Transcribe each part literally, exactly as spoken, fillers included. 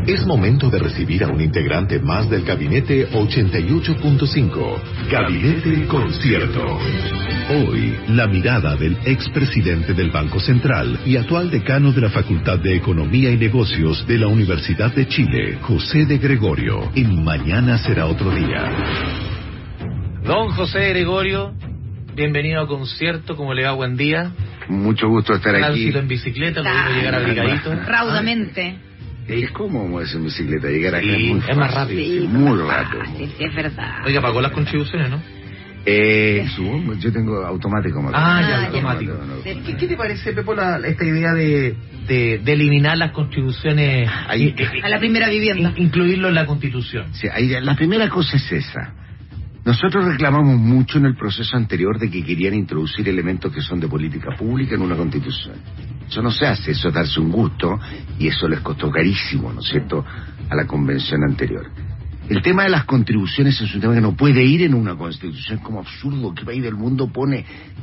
Es momento de recibir a un integrante más del Gabinete ochenta y ocho punto cinco. Gabinete Concierto. Hoy, la mirada del expresidente del Banco Central y actual decano de la Facultad de Economía y Negocios de la Universidad de Chile, José de Gregorio, en Mañana será otro día. Don José de Gregorio, bienvenido a Concierto, ¿cómo le va? Buen día. Mucho gusto estar aquí. Tránsito en bicicleta, lo vimos llegar abrigadito. Raudamente. Es como es en bicicleta, llegar acá Sí, es muy es más rápido. Sí, Sí, muy más rápido. fácil, sí, es verdad. Oiga, pagó las contribuciones, ¿no? Eh, subo, yo tengo automático. Más Ah, bien. ya, Ah, automático. No, no, no. ¿Qué, qué te parece, Pepo, la, esta idea de, de, de eliminar las contribuciones, Ahí- y- y- A la primera vivienda. in- incluirlo en la Constitución? Sí, ahí, la primera cosa es esa. Nosotros reclamamos mucho en el proceso anterior de que querían introducir elementos que son de política pública en una constitución. Eso no se hace, eso es darse un gusto, y eso les costó carísimo, ¿no es cierto?, a la convención anterior. El tema de las contribuciones es un tema que no puede ir en una constitución, como absurdo. ¿Qué país del mundo pone?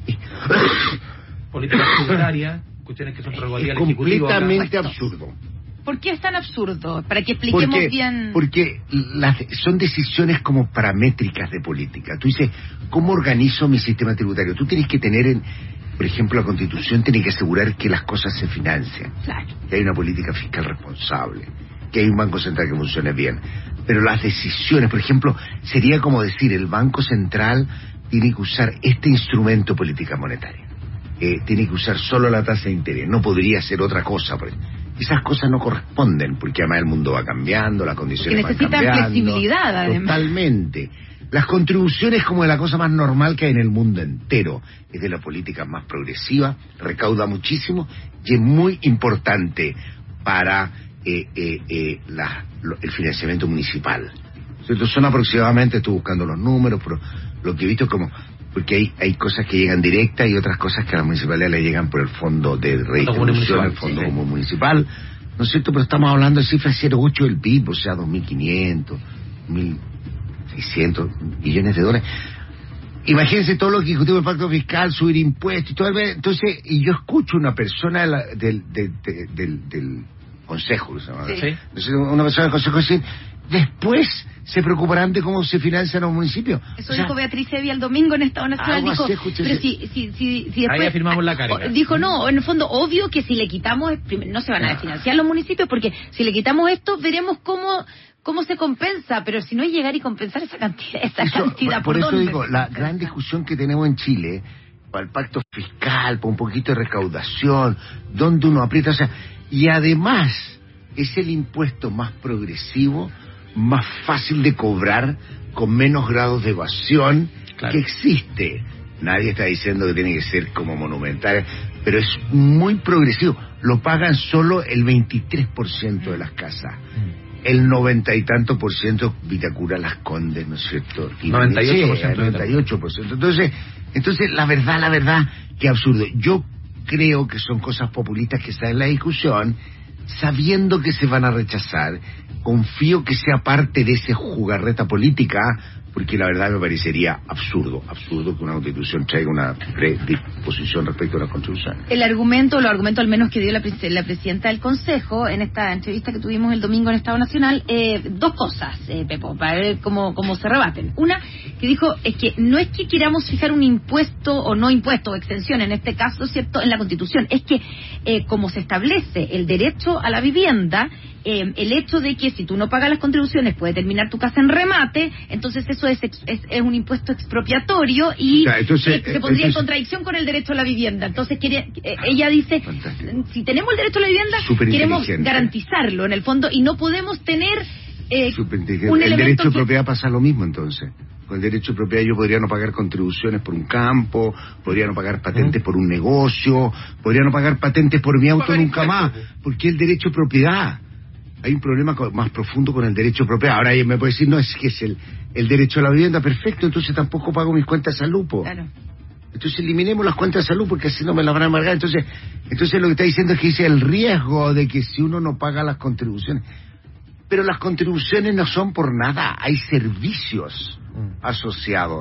Política tributaria, cuestiones que son prerrogativas Es del Ejecutivo. acá. completamente absurdo. ¿Por qué es tan absurdo? Para que expliquemos Porque, bien. porque las, son decisiones como paramétricas de política. Tú dices, ¿cómo organizo mi sistema tributario? Tú tienes que tener, en, por ejemplo, la Constitución tiene que asegurar que las cosas se financian, Claro. que hay una política fiscal responsable, que hay un Banco Central que funcione bien. Pero las decisiones, por ejemplo, sería como decir, el Banco Central tiene que usar este instrumento de política monetaria. Eh, tiene que usar solo la tasa de interés, no podría hacer otra cosa. Por ejemplo. Esas cosas no corresponden, porque además el mundo va cambiando, las condiciones Que van necesitan cambiando. flexibilidad, además. Totalmente. Las contribuciones como de la cosa más normal que hay en el mundo entero. Es de la política más progresiva, recauda muchísimo y es muy importante para eh, eh, eh, la, lo, el financiamiento municipal. Entonces son aproximadamente, estoy buscando los números, pero lo que he visto es como... Porque hay, hay cosas que llegan directas y otras cosas que a las municipalidades le llegan por el fondo de redistribución, el fondo común municipal, ¿no es cierto? Pero estamos hablando de cifras cero coma ocho del P I B, o sea, dos mil quinientos, mil seiscientos millones de dólares. Imagínense todo lo que ejecutivo del pacto fiscal, subir impuestos y todo el... Entonces, y yo escucho una persona de la, del, del, del, del, del consejo, ¿se llama? Sí. Sí. Entonces, una persona del consejo decir, después se preocuparán de cómo se financian los municipios. Eso O sea, dijo Beatriz Evi el domingo en Estado Nacional. algo Dijo, así, escuché pero ese- si, si, si, si después... Ahí afirmamos la carga. Dijo, no, en el fondo, obvio que si le quitamos, prim- no se van a desfinanciar los municipios, porque si le quitamos esto, veremos cómo cómo se compensa, pero si no es llegar y compensar esa cantidad, esa Eso, cantidad, por ¿por eso dónde? digo, la gran discusión que tenemos en Chile, para el pacto fiscal, para un poquito de recaudación, donde uno aprieta, o sea, y además es el impuesto más progresivo, más fácil de cobrar, con menos grados de evasión Claro. que existe. Nadie está diciendo que tiene que ser como monumental, pero es muy progresivo. Lo pagan solo el veintitrés por ciento de las casas. El noventa y tanto por ciento Vitacura, Las Condes, ¿no es cierto? Y noventa y ocho por ciento sí, el noventa y ocho por ciento. Entonces, entonces, la verdad, la verdad, que absurdo. Yo creo que son cosas populistas que están en la discusión, sabiendo que se van a rechazar. Confío que sea parte de esa jugarreta política, porque la verdad me parecería absurdo, absurdo que una constitución traiga una predisposición respecto a la constitución. El argumento, los argumentos al menos que dio la, pres- la presidenta del Consejo en esta entrevista que tuvimos el domingo en Estado Nacional, eh, dos cosas, eh, Pepo, para ver cómo, cómo se rebaten. Una, que dijo, es que no es que queramos fijar un impuesto o no impuesto o extensión, en este caso, ¿cierto?, en la Constitución, es que eh, como se establece el derecho a la vivienda, eh, el hecho de que si tú no pagas las contribuciones puede terminar tu casa en remate, entonces eso es, ex- es, es un impuesto expropiatorio y Ya, entonces, eh, se pondría en entonces- contradicción con el derecho a la vivienda. Entonces quiere, eh, ella dice, Fantástico. si tenemos el derecho a la vivienda, Súper queremos inteligente. garantizarlo en el fondo y no podemos tener eh, Superinteligente. un El elemento derecho de que- propiedad pasa lo mismo entonces. Con el derecho de propiedad yo podría no pagar contribuciones por un campo, podría no pagar patentes por un negocio, podría no pagar patentes por mi auto Pagar nunca más, impuestos. porque el derecho de propiedad. Hay un problema co- más profundo con el derecho de propiedad. Ahora ella me puede decir, no, es que es el, el derecho a la vivienda, perfecto, entonces tampoco pago mis cuentas de salud, po. Claro. Entonces eliminemos las cuentas de salud porque así no me las van a amargar. Entonces, entonces lo que está diciendo es que dice el riesgo de que si uno no paga las contribuciones. Pero las contribuciones no son por nada, hay servicios asociados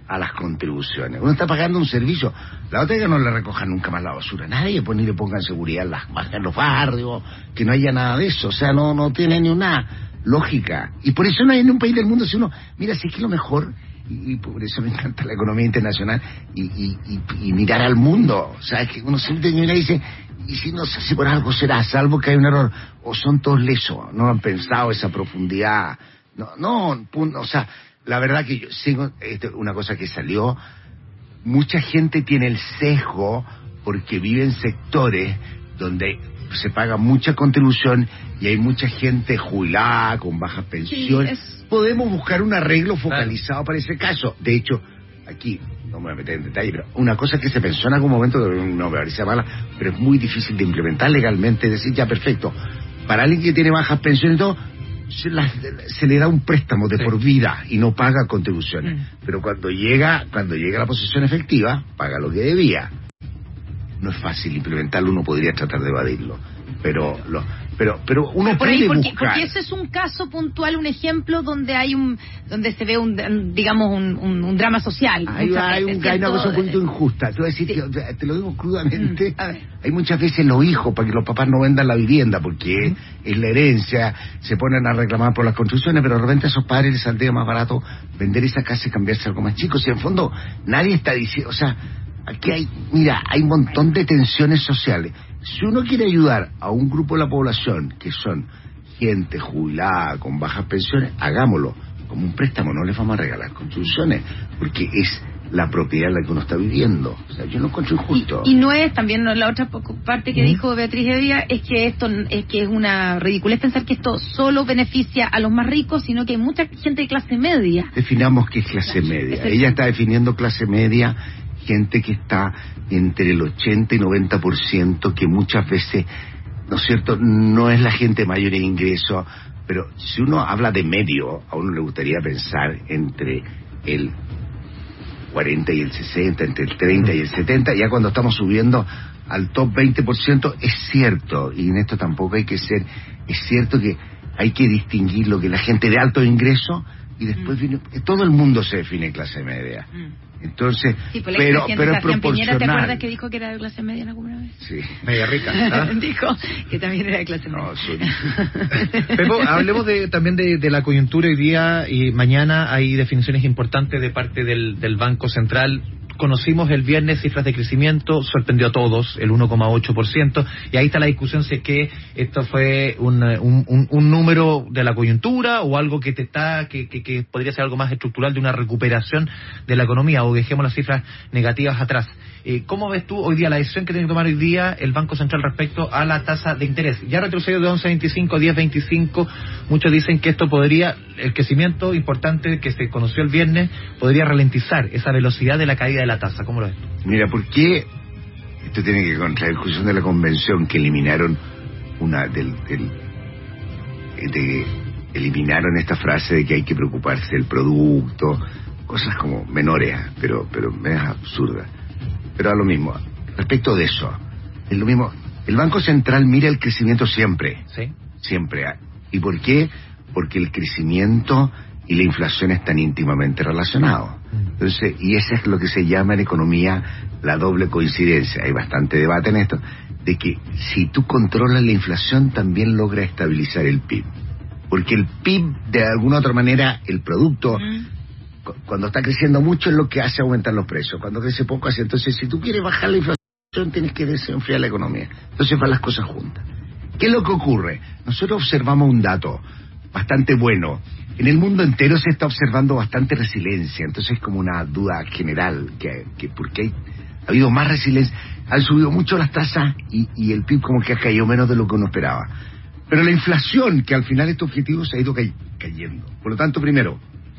a las contribuciones. Uno está pagando un servicio. La otra es que no le recojan nunca más la basura. Nadie, pues, ni le pongan seguridad en, las, en los barrios, que no haya nada de eso. O sea, no no tiene ni una lógica. Y por eso no hay en un país del mundo, si uno, mira, si es que lo mejor, y, y por eso me encanta la economía internacional, y, y, y, y mirar al mundo. O sea, es que uno siempre mira y dice, y si no se hace por algo será, salvo que hay un error. O son todos lesos, no han pensado esa profundidad. No, no, o sea... La verdad que yo sigo, esto, una cosa que salió, mucha gente tiene el sesgo porque vive en sectores donde se paga mucha contribución y hay mucha gente jubilada, con bajas pensiones. Sí, es... Podemos buscar un arreglo focalizado, claro, para ese caso. De hecho, aquí, no me voy a meter en detalle, pero una cosa que se pensó en algún momento, no me parece mala, pero es muy difícil de implementar legalmente, decir, ya, perfecto, para alguien que tiene bajas pensiones y todo, Se, la, se le da un préstamo de sí. por vida y no paga contribuciones, mm. pero cuando llega cuando llega la posesión efectiva paga lo que debía. No es fácil implementarlo, uno podría tratar de evadirlo, pero lo, pero pero uno por puede ahí, porque, buscar, porque eso es un caso puntual, un ejemplo donde hay un donde se ve un digamos un, un, un drama social. Hay, hay, un, hay una cosa un poquito injusta. Te voy a decir, sí. que, te lo digo crudamente, mm, hay muchas veces los hijos para que los papás no vendan la vivienda porque mm. es la herencia, se ponen a reclamar por las construcciones, pero de repente a esos padres les saldría más barato vender esa casa y cambiarse a algo más chico. Si en el fondo nadie está diciendo, o sea, aquí hay, mira, hay un montón de tensiones sociales. Si uno quiere ayudar a un grupo de la población que son gente jubilada con bajas pensiones, hagámoslo como un préstamo, no les vamos a regalar contribuciones, porque es la propiedad en la que uno está viviendo. O sea, yo no encuentro injusto. Y, y no es, también la otra parte que ¿Mm? dijo Beatriz Evia, es que esto es que es una ridiculez pensar que esto solo beneficia a los más ricos, sino que hay mucha gente de clase media. Definamos qué es clase media. Ella está definiendo clase media, gente que está entre el ochenta y noventa por ciento, que muchas veces, ¿no es cierto?, no es la gente mayor en ingreso, pero si uno habla de medio, a uno le gustaría pensar entre el cuarenta y el sesenta, entre el treinta y el setenta, ya cuando estamos subiendo al top veinte por ciento, es cierto, y en esto tampoco hay que ser, es cierto que hay que distinguir lo que la gente de alto ingreso, y después mm. viene, todo el mundo se define clase media. Mm. Entonces, sí, pues pero, pero es proporcional. Piñera, ¿te acuerdas que dijo que era de clase media alguna vez? Sí. Media rica. ¿Ah? Dijo que también era de clase media. No, soy... Pepo, hablemos de, también de, de la coyuntura hoy día y mañana. Hay definiciones importantes de parte del, del Banco Central. Conocimos el viernes cifras de crecimiento, sorprendió a todos, el uno coma ocho por ciento, y ahí está la discusión si es que esto fue un, un, un, un número de la coyuntura o algo que te está que, que, que podría ser algo más estructural de una recuperación de la economía, o dejemos las cifras negativas atrás. Eh, ¿Cómo ves tú hoy día la decisión que tiene que tomar hoy día el Banco Central respecto a la tasa de interés? Ya retrocedió de once veinticinco a diez veinticinco, muchos dicen que esto podría, el crecimiento importante que se conoció el viernes, podría ralentizar esa velocidad de la caída de la tasa. ¿Cómo lo ves? Mira, ¿por qué esto tiene que ver con la discusión de la convención que eliminaron una del, del de, eliminaron esta frase de que hay que preocuparse del producto, cosas como menores, pero pero es absurda. Pero a lo mismo, respecto de eso, es lo mismo, el Banco Central mira el crecimiento siempre, ¿sí? Siempre. ¿Y por qué? Porque el crecimiento y la inflación están íntimamente relacionados. Entonces, y eso es lo que se llama en economía la doble coincidencia. Hay bastante debate en esto, de que si tú controlas la inflación también logra estabilizar el P I B. Porque el P I B, de alguna otra manera, el producto, mm. cu- cuando está creciendo mucho es lo que hace aumentar los precios. Cuando crece poco hace. Entonces, si tú quieres bajar la inflación, tienes que desenfriar la economía. Entonces van las cosas juntas. ¿Qué es lo que ocurre? Nosotros observamos un dato bastante bueno. En el mundo entero se está observando bastante resiliencia, entonces es como una duda general, que, que porque hay, ha habido más resiliencia, han subido mucho las tasas y, y el P I B como que ha caído menos de lo que uno esperaba. Pero la inflación, que al final este objetivo se ha ido ca- cayendo. Por lo tanto, primero,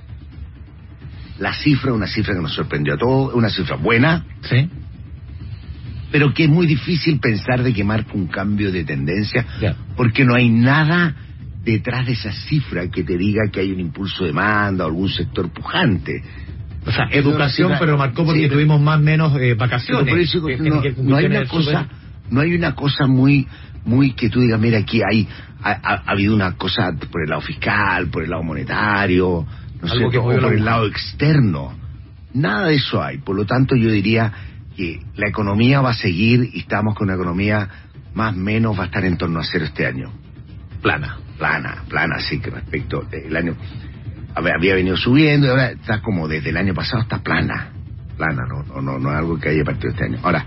la cifra, una cifra que nos sorprendió a todos, una cifra buena, sí, pero que es muy difícil pensar de que marca un cambio de tendencia, yeah. porque no hay nada detrás de esa cifra que te diga que hay un impulso de demanda o algún sector pujante. O sea, educación, cifra, pero marcó porque sí, tuvimos más o menos eh, vacaciones. Por eso, no, no hay una cosa, no hay una cosa muy, muy que tú digas, mira, aquí hay, ha, ha, ha habido una cosa por el lado fiscal, por el lado monetario, no sé, o por el lado externo. Nada de eso hay. Por lo tanto, yo diría que la economía va a seguir y estamos con una economía más o menos va a estar en torno a cero este año. Plana. Plana, plana, sí, que respecto del año... Había venido subiendo y ahora está como desde el año pasado está plana. Plana, no, no, no, no es algo que haya partido este año. Ahora,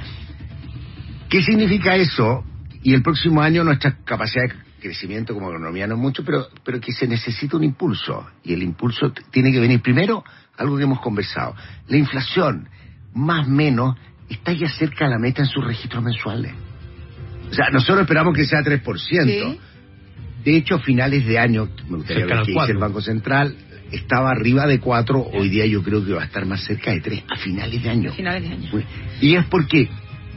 ¿qué significa eso? Y el próximo año nuestra capacidad de crecimiento como economía no es mucho, pero, pero que se necesita un impulso. Y el impulso t- tiene que venir primero, algo que hemos conversado. La inflación, más o menos, está ya cerca de la meta en sus registros mensuales. O sea, nosotros esperamos que sea tres por ciento. Sí. De hecho, a finales de año, me gustaría Cercano ver qué al dice el cuatro. Banco Central, estaba arriba de cuatro, hoy día yo creo que va a estar más cerca de tres a finales de año. A finales de año. Y es porque,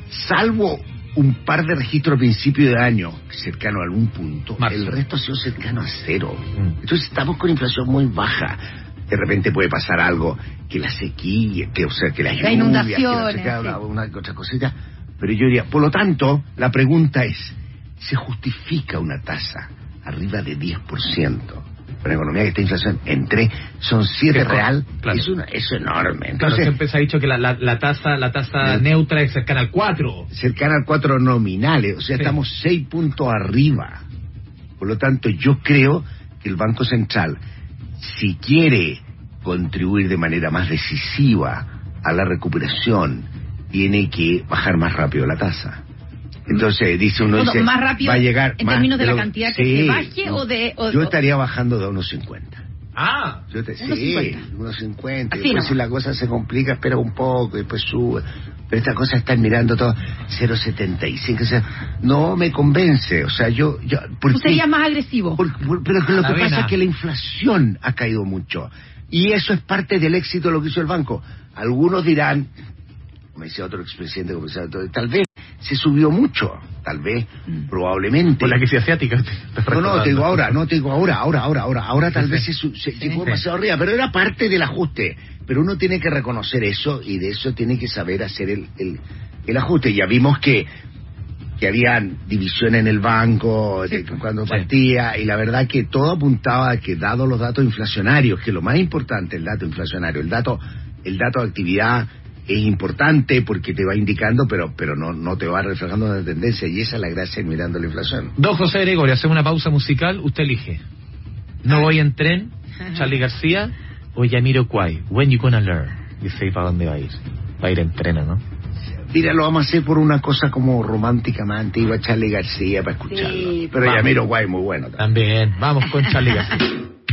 salvo un par de registros a principio de año, cercano a algún punto, Marzo. el resto ha sido cercano a cero. Mm. Entonces estamos con inflación muy baja. De repente puede pasar algo, que la sequía, que, o sea, que las Las lluvias, que no sé inundaciones, qué, sí. una, una que otra cosita. Pero yo diría, por lo tanto, la pregunta es, ¿se justifica una tasa arriba de diez por ciento? Una economía que está inflación en tres, son siete Claro, real, claro. es, una, es enorme. Claro, Entonces, siempre se ha dicho que la, la, la tasa la tasa Sí. neutra es cercana al cuatro. cercana al cuatro nominales, o sea, Sí. estamos seis puntos arriba. Por lo tanto, yo creo que el Banco Central, si quiere contribuir de manera más decisiva a la recuperación, tiene que bajar más rápido la tasa. Entonces, dice uno, Bueno, dice, más rápido va a llegar en más términos de la lo- cantidad que Sí, se baje no. o de... o- Yo o- estaría bajando de unos cincuenta. Ah, Yo te, Unos sí, cincuenta. unos cincuenta. Así Después nomás. si la cosa se complica, espera un poco, después sube. Pero esta cosa están mirando todo cero coma setenta y cinco. O sea, no me convence. O sea, yo... yo ¿por Tú qué? serías más agresivo. Por- por- pero que lo La que pasa vena. es que la inflación ha caído mucho. Y eso es parte del éxito de lo que hizo el banco. Algunos dirán, como decía otro expresidente, como decía otro, tal vez se subió mucho. Tal vez, Mm. probablemente. por la crisis asiática. No, no, te digo ahora, no te digo ahora, ahora, ahora, ahora, ahora tal Sí, vez sí. se, su- se Sí. llegó Sí. demasiado arriba, pero era parte del ajuste. Pero uno tiene que reconocer eso y de eso tiene que saber hacer el, el, el ajuste. Ya vimos que, que habían divisiones en el banco de- cuando Sí. partía y la verdad que todo apuntaba a que dado los datos inflacionarios, que lo más importante, el dato inflacionario, el dato, el dato de actividad es importante porque te va indicando, pero pero no no te va reflejando una tendencia y esa es la gracia en mirando la inflación. Don José Gregorio, hacemos una pausa musical, usted elige. No voy en tren, Charly García o Yamiro Kwai. When you gonna learn? Dice, ¿y para dónde va a ir? Va a ir en tren, ¿no? Mira, lo vamos a hacer por una cosa como romántica más antigua, Charly García para escucharlo. Sí, pero vamos. Yamiro Guay muy bueno también. También, vamos con Charly García.